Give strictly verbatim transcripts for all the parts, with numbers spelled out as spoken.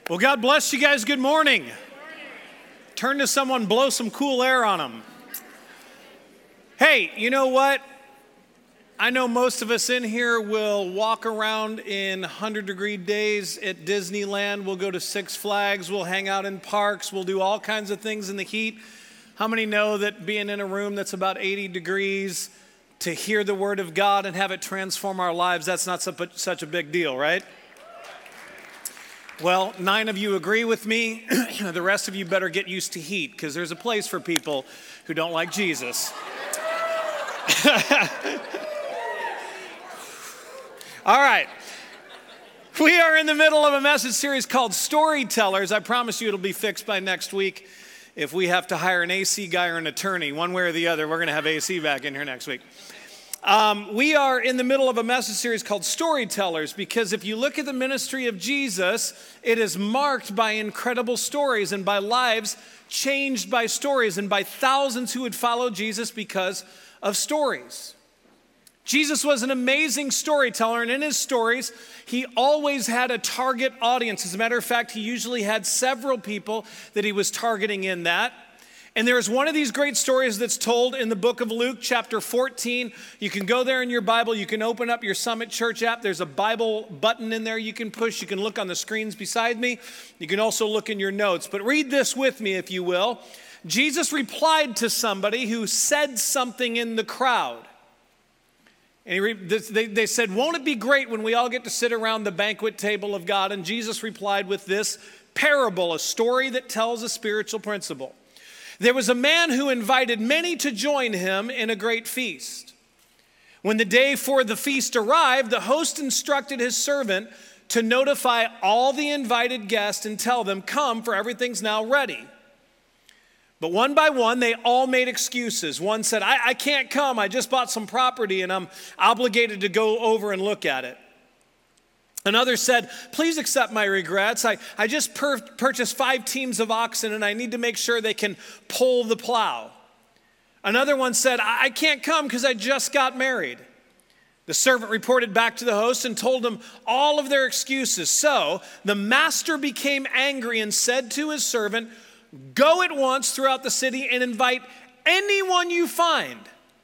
Well, God bless you guys. Good morning. Good morning. Turn to someone, blow some cool air on them. Hey, you know what? I know most of us in here will walk around in one hundred degree days at Disneyland. We'll go to Six Flags. We'll hang out in parks. We'll do all kinds of things in the heat. How many know that being in a room that's about eighty degrees to hear the word of God and have it transform our lives, that's not such a big deal, right? Well, nine of you agree with me. The rest of you better get used to heat, because there's a place for people who don't like Jesus. All right. We are in the middle of a message series called Storytellers. I promise you it'll be fixed by next week. If we have to hire an A C guy or an attorney, one way or the other, we're going to have A C back in here next week. Um, we are in the middle of a message series called Storytellers, because if you look at the ministry of Jesus, it is marked by incredible stories and by lives changed by stories and by thousands who would follow Jesus because of stories. Jesus was an amazing storyteller, and in his stories, he always had a target audience. As a matter of fact, he usually had several people that he was targeting in that. And there is one of these great stories that's told in the book of Luke, chapter fourteen. You can go there in your Bible. You can open up your Summit Church app. There's a Bible button in there you can push. You can look on the screens beside me. You can also look in your notes. But read this with me, if you will. Jesus replied to somebody who said something in the crowd. And he re- they, they said, "Won't it be great when we all get to sit around the banquet table of God?" And Jesus replied with this parable, a story that tells a spiritual principle. There was a man who invited many to join him in a great feast. When the day for the feast arrived, the host instructed his servant to notify all the invited guests and tell them, "Come, for everything's now ready." But one by one, they all made excuses. One said, I, I can't come. I just bought some property and I'm obligated to go over and look at it. Another said, "Please accept my regrets. I, I just per- purchased five teams of oxen and I need to make sure they can pull the plow." Another one said, I, I can't come because I just got married. The servant reported back to the host and told him all of their excuses. So the master became angry and said to his servant, "Go at once throughout the city and invite anyone you find."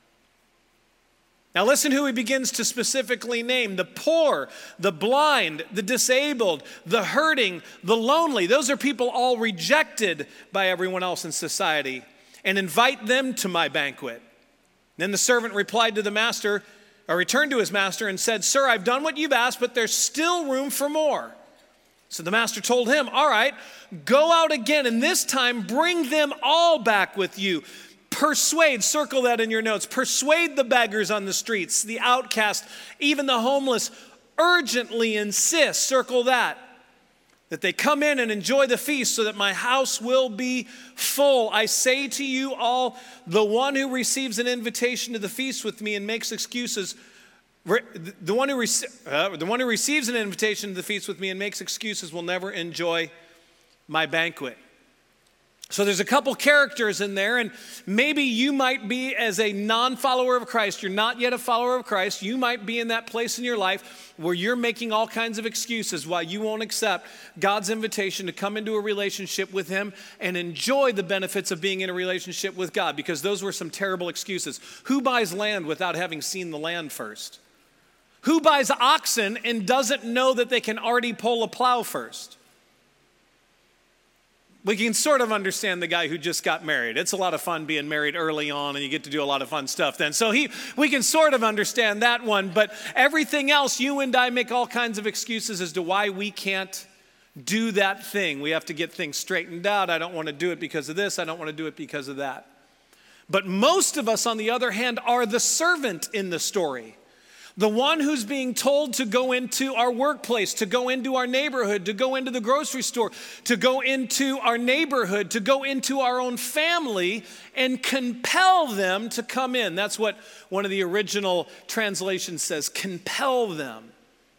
Now listen who he begins to specifically name: the poor, the blind, the disabled, the hurting, the lonely. Those are people all rejected by everyone else in society. "And invite them to my banquet." Then the servant replied to the master, or returned to his master and said, "Sir, I've done what you've asked, but there's still room for more." So the master told him, "All right, go out again, and this time bring them all back with you. Persuade," circle that in your notes, "persuade the beggars on the streets, the outcast, even the homeless. Urgently insist," circle that, "that they come in and enjoy the feast so that my house will be full. I say to you all, the one who receives an invitation to the feast with me and makes excuses, the one who, rec- uh, the one who receives an invitation to the feast with me and makes excuses will never enjoy my banquet." So there's a couple characters in there, and maybe you might be, as a non-follower of Christ, you're not yet a follower of Christ, you might be in that place in your life where you're making all kinds of excuses why you won't accept God's invitation to come into a relationship with him and enjoy the benefits of being in a relationship with God, because those were some terrible excuses. Who buys land without having seen the land first? Who buys oxen and doesn't know that they can already pull a plow first? We can sort of understand the guy who just got married. It's a lot of fun being married early on, and you get to do a lot of fun stuff then. So he, we can sort of understand that one, but everything else, you and I make all kinds of excuses as to why we can't do that thing. We have to get things straightened out. I don't want to do it because of this. I don't want to do it because of that. But most of us, on the other hand, are the servant in the story. The one who's being told to go into our workplace, to go into our neighborhood, to go into the grocery store, to go into our neighborhood, to go into our own family and compel them to come in. That's what one of the original translations says, compel them.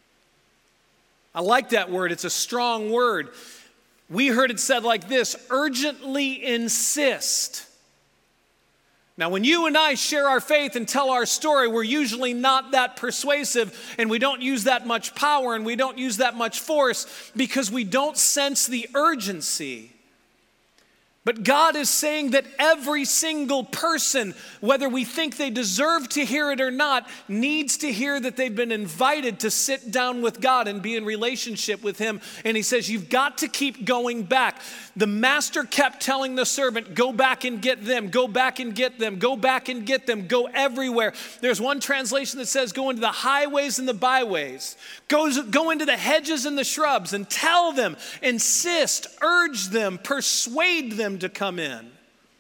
I like that word. It's a strong word. We heard it said like this: urgently insist. Now, when you and I share our faith and tell our story, we're usually not that persuasive, and we don't use that much power, and we don't use that much force because we don't sense the urgency. But God is saying that every single person, whether we think they deserve to hear it or not, needs to hear that they've been invited to sit down with God and be in relationship with Him. And He says, you've got to keep going back. The master kept telling the servant, go back and get them, go back and get them, go back and get them, go everywhere. There's one translation that says, go into the highways and the byways, go, go into the hedges and the shrubs and tell them, insist, urge them, persuade them to come in.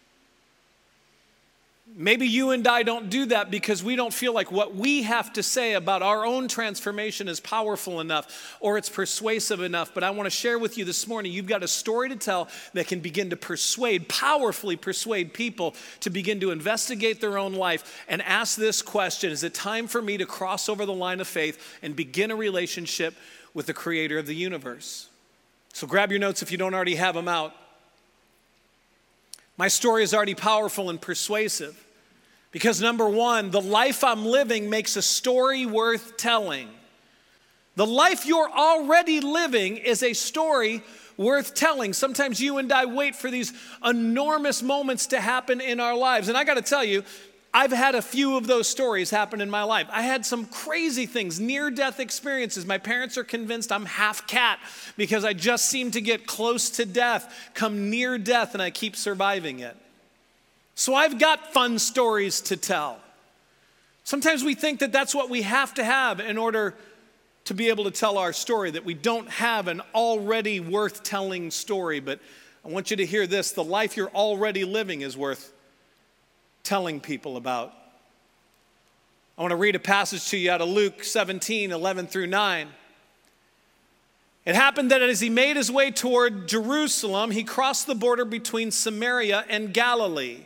Maybe you and I don't do that because we don't feel like what we have to say about our own transformation is powerful enough or it's persuasive enough. But I want to share with you this morning, you've got a story to tell that can begin to persuade, powerfully persuade people to begin to investigate their own life and ask this question: is it time for me to cross over the line of faith and begin a relationship with the Creator of the universe? So grab your notes if you don't already have them out. My story is already powerful and persuasive because, number one, the life I'm living makes a story worth telling. The life you're already living is a story worth telling. Sometimes you and I wait for these enormous moments to happen in our lives. And I got to tell you, I've had a few of those stories happen in my life. I had some crazy things, near-death experiences. My parents are convinced I'm half cat because I just seem to get close to death, come near death, and I keep surviving it. So I've got fun stories to tell. Sometimes we think that that's what we have to have in order to be able to tell our story, that we don't have an already worth-telling story. But I want you to hear this: the life you're already living is worth telling people about. I want to read a passage to you out of Luke seventeen, eleven through nine. It happened that as he made his way toward Jerusalem, he crossed the border between Samaria and Galilee.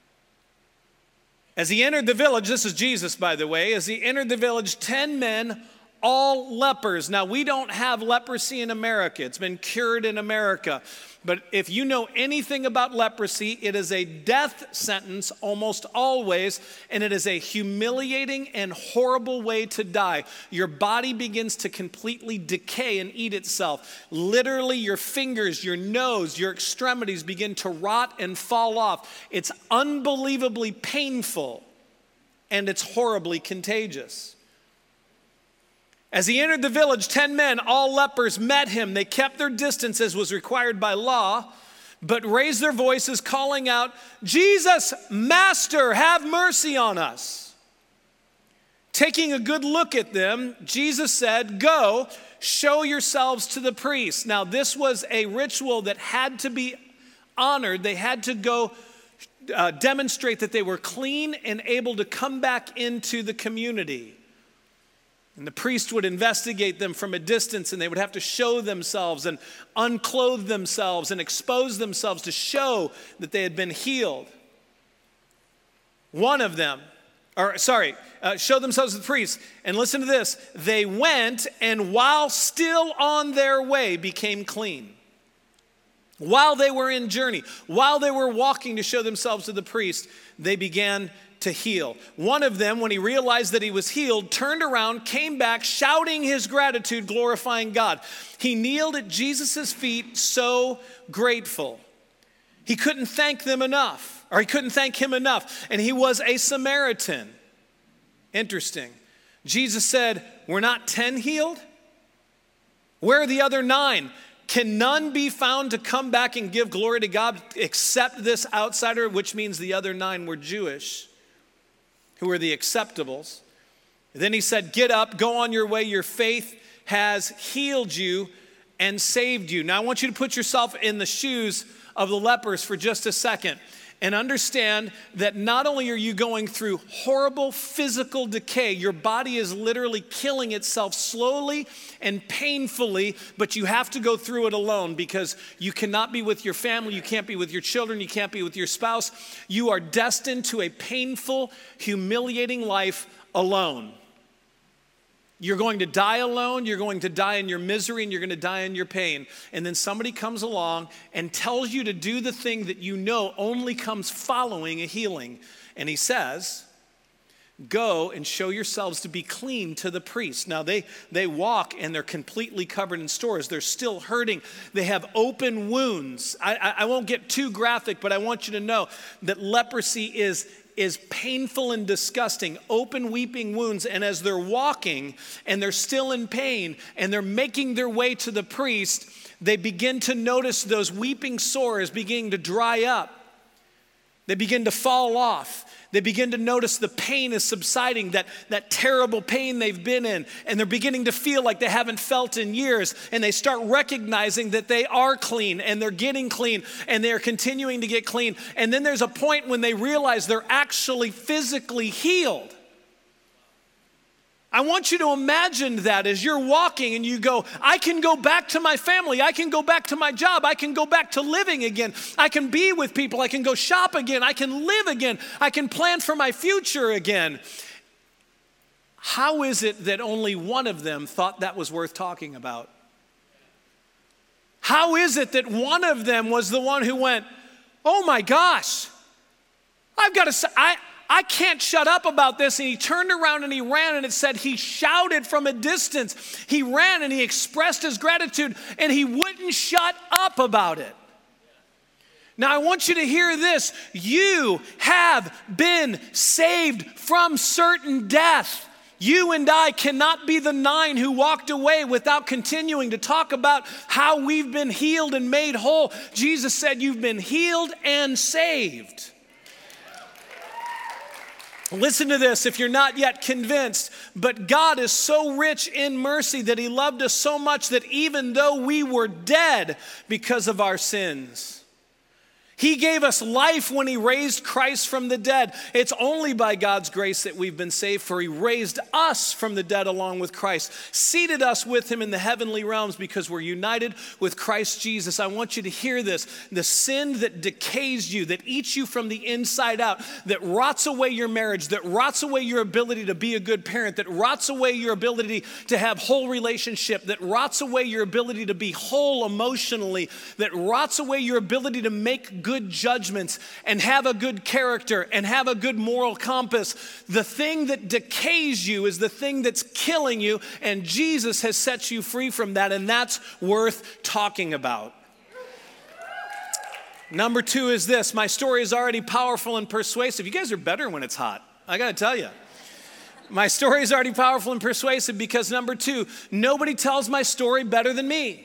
As he entered the village, this is Jesus, by the way, as he entered the village, ten men, all lepers. Now, we don't have leprosy in America. It's been cured in America. But if you know anything about leprosy, it is a death sentence almost always, and it is a humiliating and horrible way to die. Your body begins to completely decay and eat itself. Literally, your fingers, your nose, your extremities begin to rot and fall off. It's unbelievably painful, and it's horribly contagious. As he entered the village, ten men, all lepers, met him. They kept their distance as was required by law, but raised their voices, calling out, "Jesus, Master, have mercy on us." Taking a good look at them, Jesus said, "Go, show yourselves to the priests." Now, this was a ritual that had to be honored. They had to go uh, demonstrate that they were clean and able to come back into the community. And the priest would investigate them from a distance, and they would have to show themselves and unclothe themselves and expose themselves to show that they had been healed. One of them, or sorry, uh, show themselves to the priest. And listen to this. They went, and while still on their way, became clean. While they were in journey, while they were walking to show themselves to the priest, they began to heal. One of them, when he realized that he was healed, turned around, came back, shouting his gratitude, glorifying God. He kneeled at Jesus' feet, so grateful. He couldn't thank them enough, or he couldn't thank him enough. And he was a Samaritan. Interesting. Jesus said, "Were not ten healed? Where are the other nine? Can none be found to come back and give glory to God except this outsider?" Which means the other nine were Jewish, who were the acceptables. Then he said, "Get up, go on your way. Your faith has healed you and saved you." Now I want you to put yourself in the shoes of the lepers for just a second and understand that not only are you going through horrible physical decay, your body is literally killing itself slowly and painfully, but you have to go through it alone because you cannot be with your family, you can't be with your children, you can't be with your spouse. You are destined to a painful, humiliating life alone. You're going to die alone, you're going to die in your misery, and you're going to die in your pain. And then somebody comes along and tells you to do the thing that you know only comes following a healing. And he says, go and show yourselves to be clean to the priest. Now they, they walk and they're completely covered in sores. They're still hurting. They have open wounds. I, I, I won't get too graphic, but I want you to know that leprosy is, is painful and disgusting. Open weeping wounds. And as they're walking and they're still in pain and they're making their way to the priest, they begin to notice those weeping sores beginning to dry up. They begin to fall off. They begin to notice the pain is subsiding, that, that terrible pain they've been in, and they're beginning to feel like they haven't felt in years, and they start recognizing that they are clean, and they're getting clean, and they're continuing to get clean. And then there's a point when they realize they're actually physically healed. I want you to imagine that as you're walking and you go, I can go back to my family. I can go back to my job. I can go back to living again. I can be with people. I can go shop again. I can live again. I can plan for my future again. How is it that only one of them thought that was worth talking about? How is it that one of them was the one who went, oh my gosh, I've got to say, I, I can't shut up about this. And he turned around and he ran, and it said he shouted from a distance. He ran and he expressed his gratitude, and he wouldn't shut up about it. Now I want you to hear this. You have been saved from certain death. You and I cannot be the nine who walked away without continuing to talk about how we've been healed and made whole. Jesus said you've been healed and saved. Listen to this if you're not yet convinced, but God is so rich in mercy that he loved us so much that even though we were dead because of our sins, he gave us life when he raised Christ from the dead. It's only by God's grace that we've been saved, for he raised us from the dead along with Christ, seated us with him in the heavenly realms because we're united with Christ Jesus. I want you to hear this. The sin that decays you, that eats you from the inside out, that rots away your marriage, that rots away your ability to be a good parent, that rots away your ability to have whole relationship, that rots away your ability to be whole emotionally, that rots away your ability to make good judgments and have a good character and have a good moral compass. The thing that decays you is the thing that's killing you, and Jesus has set you free from that, and that's worth talking about. Number two is this. My story is already powerful and persuasive. You guys are better when it's hot, I gotta tell you. My story is already powerful and persuasive because number two, nobody tells my story better than me.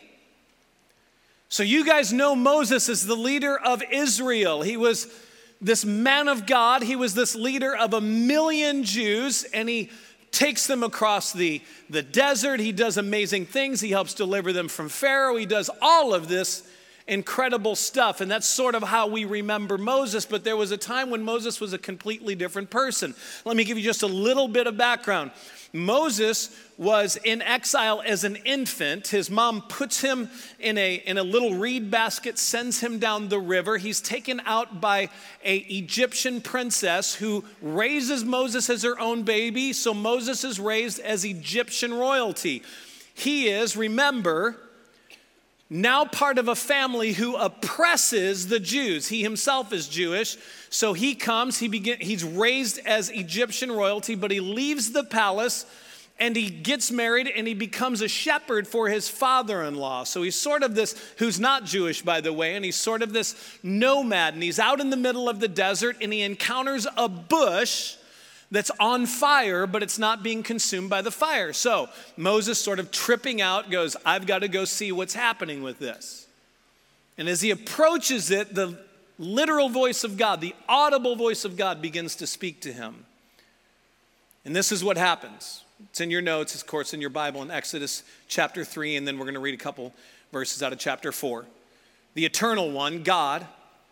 So you guys know Moses as the leader of Israel. He was this man of God. He was this leader of a million Jews, and he takes them across the, the desert. He does amazing things. He helps deliver them from Pharaoh. He does all of this incredible stuff, and that's sort of how we remember Moses. But there was a time when Moses was a completely different person. Let me give you just a little bit of background. Moses was in exile as an infant. His mom puts him in a, in a little reed basket, sends him down the river. He's taken out by an Egyptian princess who raises Moses as her own baby. So Moses is raised as Egyptian royalty. He is, remember, now part of a family who oppresses the Jews. He himself is Jewish, so he comes, he begin, he's raised as Egyptian royalty, but he leaves the palace and he gets married and he becomes a shepherd for his father-in-law. So he's sort of this, who's not Jewish, by the way, and he's sort of this nomad, and he's out in the middle of the desert and he encounters a bush that's on fire, but it's not being consumed by the fire. So Moses, sort of tripping out, goes, I've got to go see what's happening with this. And as he approaches it, the literal voice of God, the audible voice of God begins to speak to him. And this is what happens. It's in your notes, of course, in your Bible, in Exodus chapter three, and then we're going to read a couple verses out of chapter four. The Eternal One, God,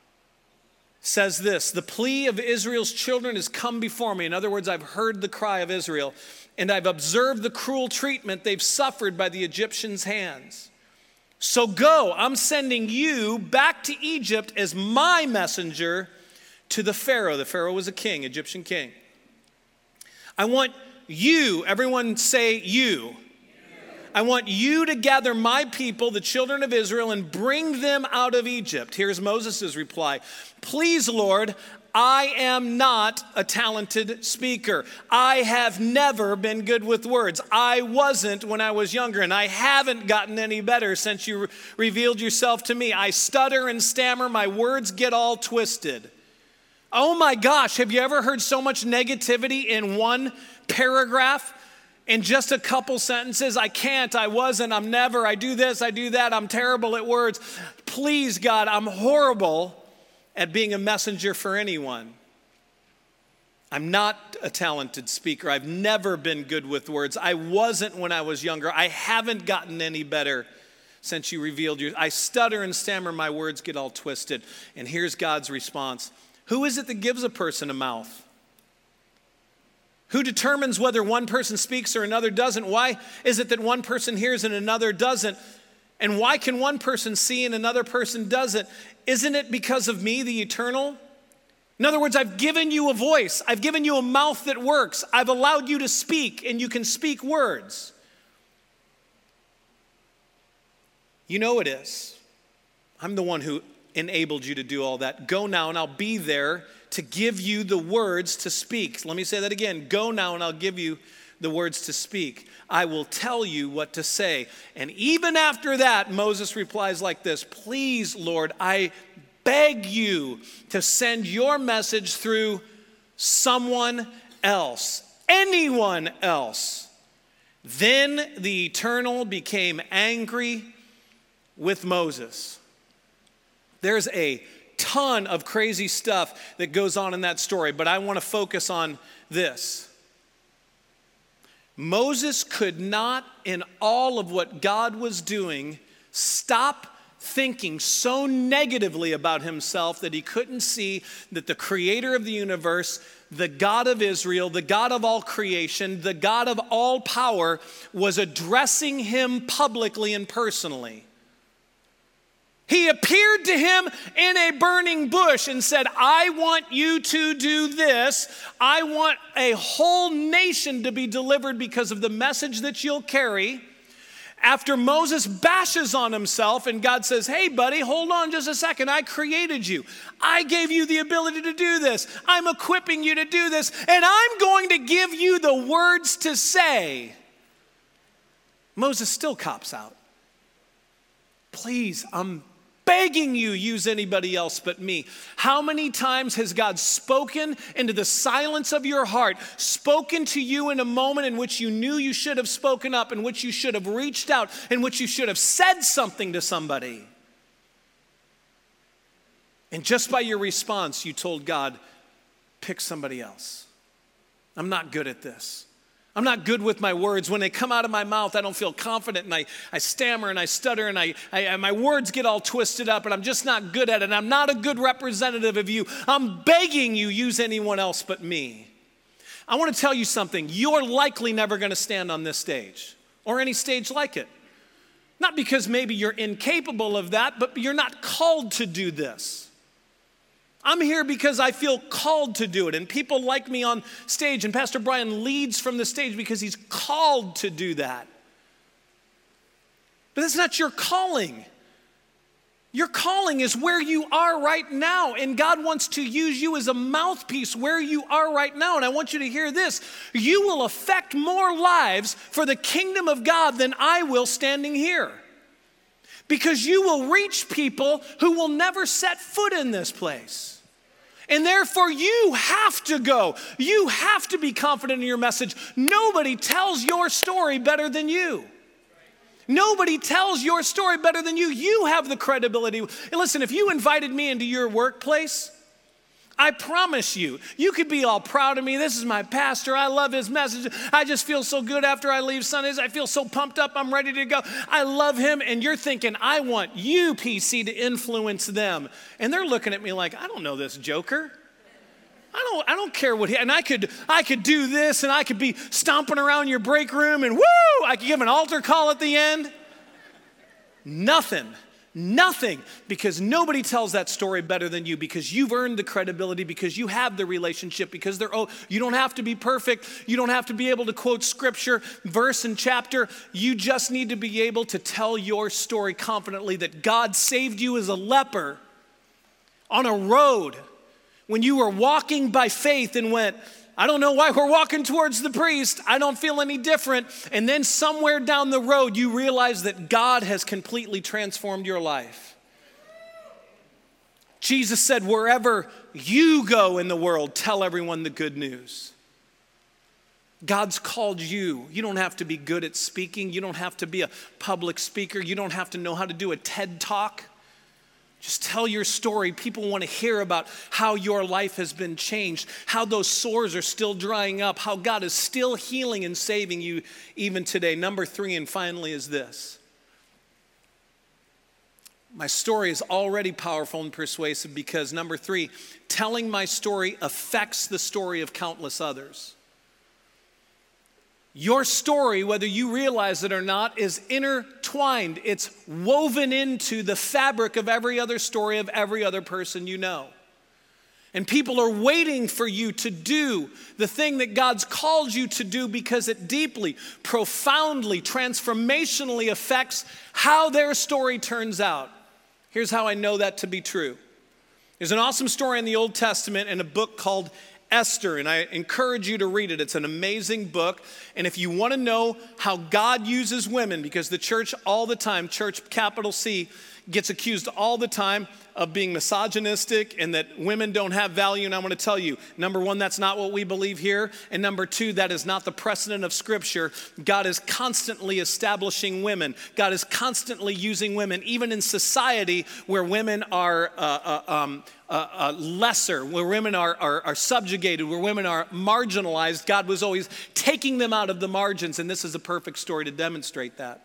says this, the plea of Israel's children has come before me. In other words, I've heard the cry of Israel, and I've observed the cruel treatment they've suffered by the Egyptians' hands. So go, I'm sending you back to Egypt as my messenger to the Pharaoh. The Pharaoh was a king, Egyptian king. I want you, everyone say you. I want you to gather my people, the children of Israel, and bring them out of Egypt. Here's Moses' reply. Please, Lord, I am not a talented speaker. I have never been good with words. I wasn't when I was younger, and I haven't gotten any better since you re- revealed yourself to me. I stutter and stammer. My words get all twisted. Oh my gosh, have you ever heard so much negativity in one paragraph? In just a couple sentences? I can't, I wasn't, I'm never, I do this, I do that, I'm terrible at words. Please, God, I'm horrible at being a messenger for anyone. I'm not a talented speaker. I've never been good with words. I wasn't when I was younger. I haven't gotten any better since you revealed your. I stutter and stammer, my words get all twisted. And here's God's response. Who is it that gives a person a mouth? Who determines whether one person speaks or another doesn't? Why is it that one person hears and another doesn't? And why can one person see and another person doesn't? Isn't it because of me, the eternal? In other words, I've given you a voice. I've given you a mouth that works. I've allowed you to speak, and you can speak words. You know it is. I'm the one who enabled you to do all that. Go now, and I'll be there to give you the words to speak. Let me say that again. Go now, and I'll give you the words to speak. I will tell you what to say. And even after that, Moses replies like this. Please, Lord, I beg you to send your message through someone else, anyone else. Then the Eternal became angry with Moses. There's a ton of crazy stuff that goes on in that story, but I want to focus on this. Moses could not, in all of what God was doing, stop thinking so negatively about himself that he couldn't see that the creator of the universe, the God of Israel, the God of all creation, the God of all power, was addressing him publicly and personally. He appeared to him in a burning bush and said, I want you to do this. I want a whole nation to be delivered because of the message that you'll carry. After Moses bashes on himself and God says, hey buddy, hold on just a second. I created you. I gave you the ability to do this. I'm equipping you to do this. And I'm going to give you the words to say. Moses still cops out. Please, I'm begging you, use anybody else but me. How many times has God spoken into the silence of your heart, spoken to you in a moment in which you knew you should have spoken up, in which you should have reached out, in which you should have said something to somebody? And just by your response, you told God, pick somebody else. I'm not good at this. I'm not good with my words. When they come out of my mouth, I don't feel confident, and I, I stammer and I stutter, and I, I my words get all twisted up, and I'm just not good at it. And I'm not a good representative of you. I'm begging you, use anyone else but me. I want to tell you something. You're likely never going to stand on this stage or any stage like it. Not because maybe you're incapable of that, but you're not called to do this. I'm here because I feel called to do it, and people like me on stage, and Pastor Brian leads from the stage because he's called to do that. But that's not your calling. Your calling is where you are right now, and God wants to use you as a mouthpiece where you are right now. And I want you to hear this. You will affect more lives for the kingdom of God than I will standing here. Because you will reach people who will never set foot in this place. And therefore you have to go. You have to be confident in your message. Nobody tells your story better than you. Nobody tells your story better than you. You have the credibility. And listen, if you invited me into your workplace, I promise you, you could be all proud of me. This is my pastor. I love his message. I just feel so good after I leave Sundays. I feel so pumped up. I'm ready to go. I love him. And you're thinking, I want you, P C, to influence them. And they're looking at me like, I don't know this joker. I don't, I don't care what he, and I could, I could do this, and I could be stomping around your break room, and woo, I could give an altar call at the end. Nothing. Nothing, because nobody tells that story better than you, because you've earned the credibility, because you have the relationship, because they're, oh, you don't have to be perfect. You don't have to be able to quote scripture, verse and chapter. You just need to be able to tell your story confidently that God saved you as a leper on a road when you were walking by faith and went, I don't know why we're walking towards the priest. I don't feel any different. And then somewhere down the road, you realize that God has completely transformed your life. Jesus said, wherever you go in the world, tell everyone the good news. God's called you. You don't have to be good at speaking. You don't have to be a public speaker. You don't have to know how to do a TED Talk. Just tell your story. People want to hear about how your life has been changed, how those sores are still drying up, how God is still healing and saving you even today. Number three, and finally, is this. My story is already powerful and persuasive because, number three, telling my story affects the story of countless others. Your story, whether you realize it or not, is intertwined. It's woven into the fabric of every other story of every other person you know. And people are waiting for you to do the thing that God's called you to do because it deeply, profoundly, transformationally affects how their story turns out. Here's how I know that to be true. There's an awesome story in the Old Testament in a book called Esther, and I encourage you to read it. It's an amazing book. And if you want to know how God uses women, because the church all the time, church capital C, gets accused all the time of being misogynistic and that women don't have value. And I want to tell you, number one, that's not what we believe here. And number two, that is not the precedent of Scripture. God is constantly establishing women. God is constantly using women, even in society where women are uh, uh, um, uh, uh, lesser, where women are, are, are subjugated, where women are marginalized. God was always taking them out of the margins. And this is a perfect story to demonstrate that.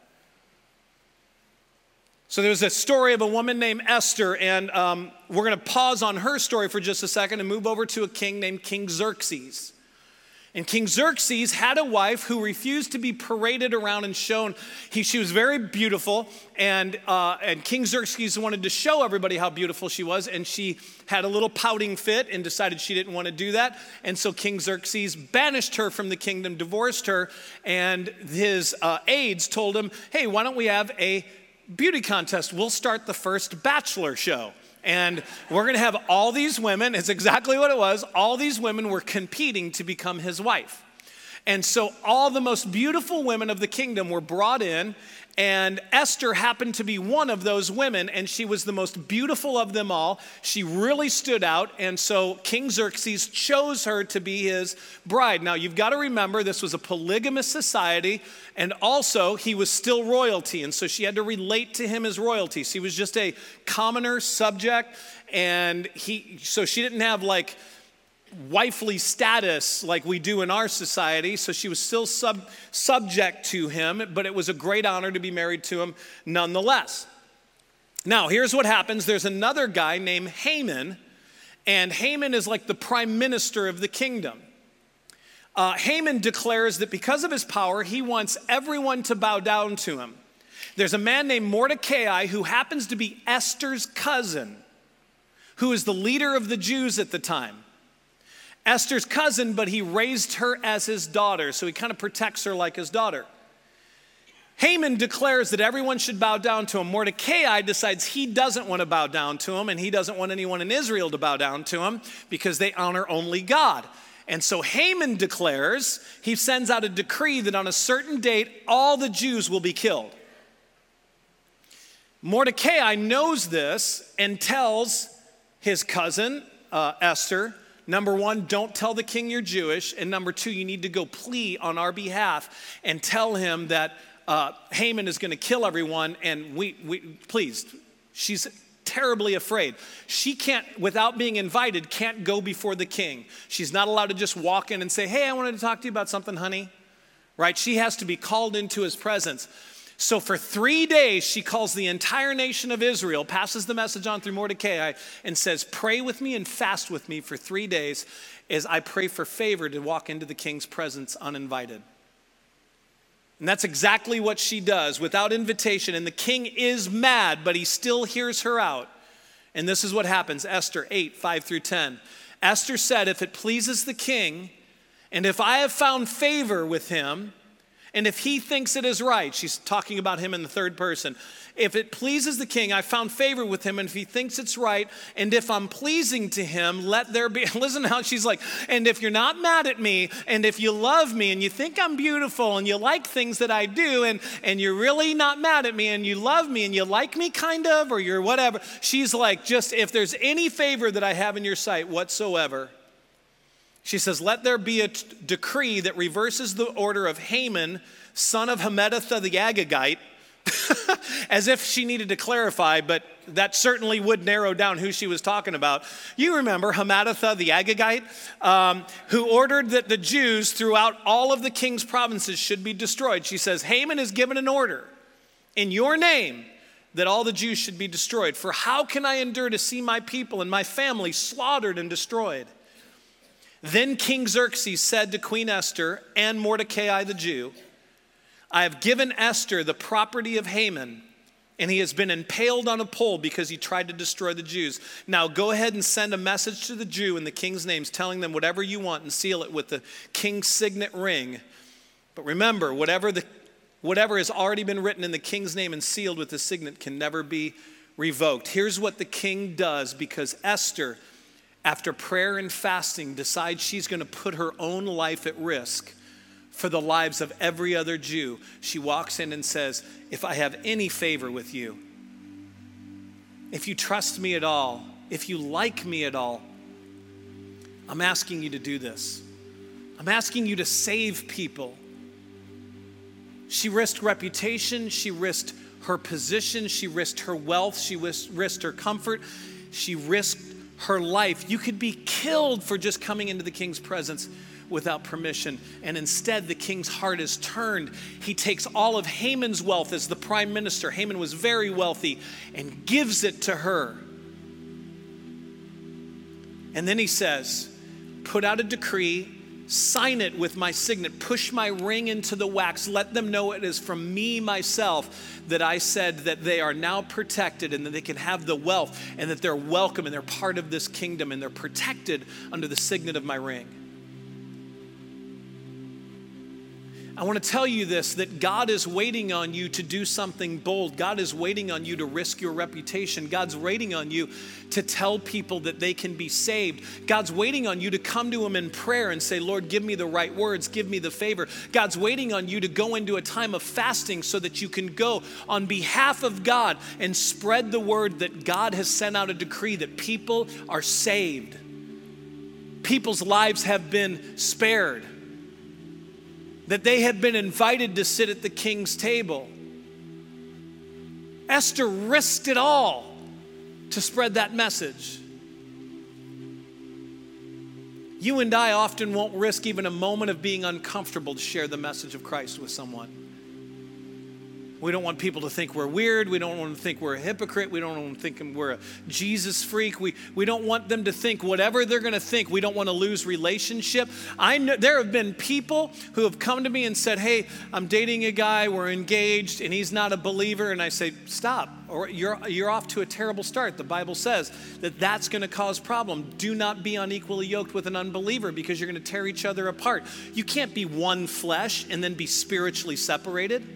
So there's a story of a woman named Esther, and um, we're going to pause on her story for just a second and move over to a king named King Xerxes. And King Xerxes had a wife who refused to be paraded around and shown. He, she was very beautiful, and, uh, and King Xerxes wanted to show everybody how beautiful she was, and she had a little pouting fit and decided she didn't want to do that. And so King Xerxes banished her from the kingdom, divorced her, and his uh, aides told him, hey, why don't we have a beauty contest? We'll start the first bachelor show. And we're going to have all these women. It's exactly what it was. All these women were competing to become his wife. And so all the most beautiful women of the kingdom were brought in, and Esther happened to be one of those women, and she was the most beautiful of them all. She really stood out, and so King Xerxes chose her to be his bride. Now, you've got to remember, this was a polygamous society, and also he was still royalty, and so she had to relate to him as royalty. She was just a commoner subject, and he, so she didn't have like wifely status like we do in our society, so she was still sub, subject to him, but it was a great honor to be married to him nonetheless. Now, here's what happens. There's another guy named Haman, and Haman is like the prime minister of the kingdom. Uh, Haman declares that because of his power, he wants everyone to bow down to him. There's a man named Mordecai who happens to be Esther's cousin, who is the leader of the Jews at the time. Esther's cousin, but he raised her as his daughter, so he kind of protects her like his daughter. Haman declares that everyone should bow down to him. Mordecai decides he doesn't want to bow down to him, and he doesn't want anyone in Israel to bow down to him because they honor only God. And so Haman declares, he sends out a decree that on a certain date, all the Jews will be killed. Mordecai knows this and tells his cousin, uh, Esther, number one, don't tell the king you're Jewish. And number two, you need to go plea on our behalf and tell him that uh, Haman is going to kill everyone. And we, we, please, she's terribly afraid. She can't, without being invited, can't go before the king. She's not allowed to just walk in and say, hey, I wanted to talk to you about something, honey. Right? She has to be called into his presence. So for three days, she calls the entire nation of Israel, passes the message on through Mordecai, and says, pray with me and fast with me for three days as I pray for favor to walk into the king's presence uninvited. And that's exactly what she does without invitation. And the king is mad, but he still hears her out. And this is what happens. Esther eight, five through ten. Esther said, if it pleases the king, and if I have found favor with him, And if he thinks it is right, she's talking about him in the third person. If it pleases the king, I found favor with him, and if he thinks it's right, and if I'm pleasing to him, let there be, listen to how she's like, and if you're not mad at me, and if you love me, and you think I'm beautiful, and you like things that I do, and, and you're really not mad at me, and you love me, and you like me kind of, or you're whatever, she's like, just if there's any favor that I have in your sight whatsoever, she says, let there be a t- decree that reverses the order of Haman, son of Hammedatha the Agagite, as if she needed to clarify, but that certainly would narrow down who she was talking about. You remember Hammedatha the Agagite, um, who ordered that the Jews throughout all of the king's provinces should be destroyed. She says, Haman has given an order in your name that all the Jews should be destroyed. For how can I endure to see my people and my family slaughtered and destroyed? Then King Xerxes said to Queen Esther and Mordecai the Jew, I have given Esther the property of Haman, and he has been impaled on a pole because he tried to destroy the Jews. Now go ahead and send a message to the Jew in the king's names, telling them whatever you want and seal it with the king's signet ring. But remember, whatever the whatever has already been written in the king's name and sealed with the signet can never be revoked. Here's what the king does, because Esther, after prayer and fasting, decides she's going to put her own life at risk for the lives of every other Jew. She walks in and says, if I have any favor with you, if you trust me at all, if you like me at all, I'm asking you to do this. I'm asking you to save people. She risked reputation. She risked her position. She risked her wealth. She risked her comfort. She risked her life. You could be killed for just coming into the king's presence without permission. And instead, the king's heart is turned. He takes all of Haman's wealth as the prime minister. Haman was very wealthy, and gives it to her. And then he says, put out a decree, sign it with my signet, push my ring into the wax, let them know it is from me myself that I said that they are now protected and that they can have the wealth and that they're welcome and they're part of this kingdom and they're protected under the signet of my ring. I want to tell you this, that God is waiting on you to do something bold. God is waiting on you to risk your reputation. God's waiting on you to tell people that they can be saved. God's waiting on you to come to him in prayer and say, Lord, give me the right words, give me the favor. God's waiting on you to go into a time of fasting so that you can go on behalf of God and spread the word that God has sent out a decree that people are saved. People's lives have been spared. That they had been invited to sit at the king's table. Esther risked it all to spread that message. You and I often won't risk even a moment of being uncomfortable to share the message of Christ with someone. We don't want people to think we're weird. We don't want to think we're a hypocrite. We don't want to think we're a Jesus freak. We, we don't want them to think whatever they're going to think. We don't want to lose relationship. I know there have been people who have come to me and said, hey, I'm dating a guy, we're engaged, and he's not a believer. And I say, stop, or you're, you're off to a terrible start. The Bible says that that's going to cause problem. Do not be unequally yoked with an unbeliever because you're going to tear each other apart. You can't be one flesh and then be spiritually separated.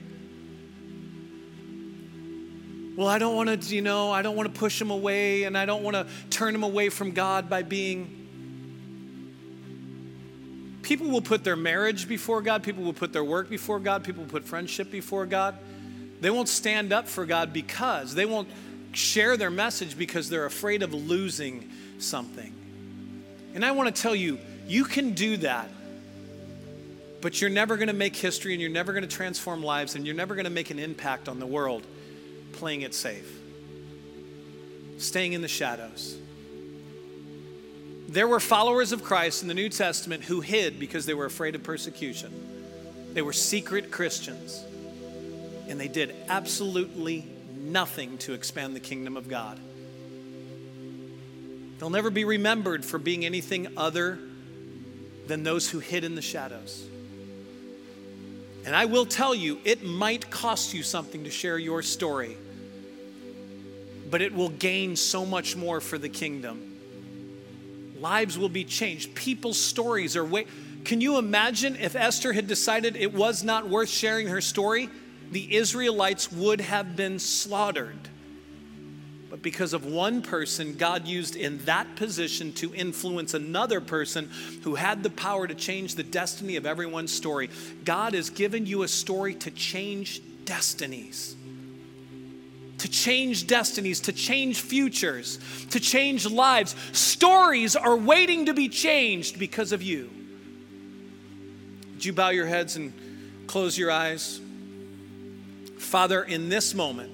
Well, I don't want to, you know, I don't want to push him away, and I don't want to turn him away from God by being. People will put their marriage before God. People will put their work before God. People will put friendship before God. They won't stand up for God because they won't share their message because they're afraid of losing something. And I want to tell you, you can do that, but you're never going to make history, and you're never going to transform lives, and you're never going to make an impact on the world playing it safe, staying in the shadows. There were followers of Christ in the New Testament who hid because they were afraid of persecution. They were secret Christians, and they did absolutely nothing to expand the kingdom of God. They'll never be remembered for being anything other than those who hid in the shadows. And I will tell you, it might cost you something to share your story, but it will gain so much more for the kingdom. Lives will be changed. People's stories are wait. Can you imagine if Esther had decided it was not worth sharing her story? The Israelites would have been slaughtered. But because of one person God used in that position to influence another person who had the power to change the destiny of everyone's story, God has given you a story to change destinies. To change destinies, to change futures, to change lives. Stories are waiting to be changed because of you. Would you bow your heads and close your eyes? Father, in this moment,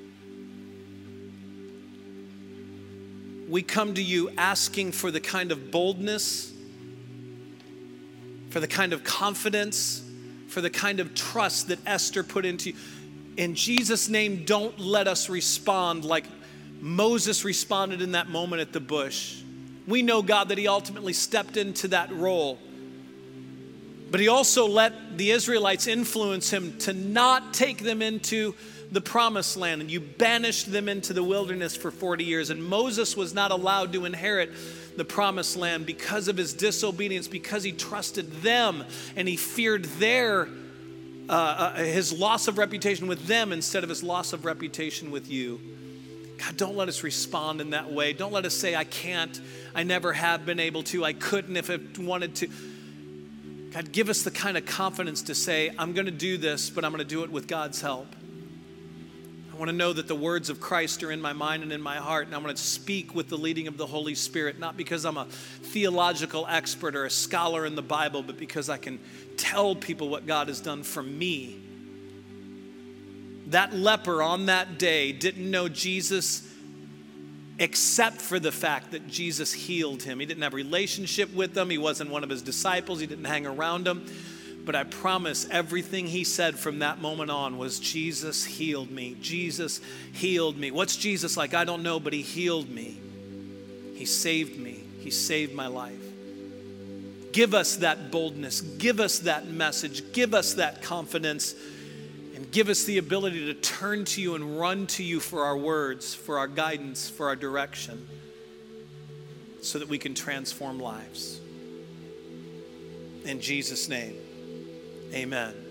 we come to you asking for the kind of boldness, for the kind of confidence, for the kind of trust that Esther put into you. In Jesus' name, don't let us respond like Moses responded in that moment at the bush. We know, God, that he ultimately stepped into that role. But he also let the Israelites influence him to not take them into the promised land, and you banished them into the wilderness for forty years. And Moses was not allowed to inherit the promised land because of his disobedience, because he trusted them and he feared their uh, uh, his loss of reputation with them instead of his loss of reputation with you. God, don't let us respond in that way. Don't let us say, I can't, I never have been able to, I couldn't if I wanted to. God, give us the kind of confidence to say, I'm going to do this, but I'm going to do it with God's help. I want to know that the words of Christ are in my mind and in my heart, and I'm going to speak with the leading of the Holy Spirit, not because I'm a theological expert or a scholar in the Bible, but because I can tell people what God has done for me. That leper on that day didn't know Jesus except for the fact that Jesus healed him. He didn't have a relationship with him. He wasn't one of his disciples. He didn't hang around him. But I promise everything he said from that moment on was, Jesus healed me. Jesus healed me. What's Jesus like? I don't know, but he healed me. He saved me. He saved my life. Give us that boldness. Give us that message. Give us that confidence. And give us the ability to turn to you and run to you for our words, for our guidance, for our direction, so that we can transform lives. In Jesus' name. Amen.